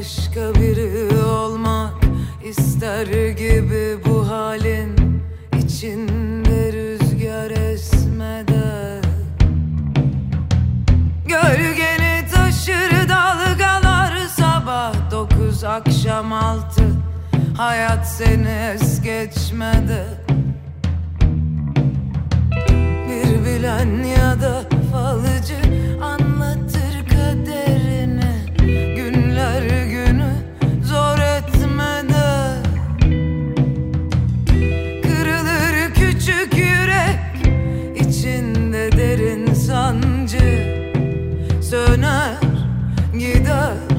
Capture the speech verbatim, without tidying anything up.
başka biri olmak ister gibi bu halin içinde rüzgar esmede. Gölgeni taşır dalgalar, sabah dokuz akşam altı, hayat seni es geçmede. Bir bilen ya da falcı anlatır kaderini, günler günü zor etmede. Kırılır küçük yürek, içinde derin sancı, söner gider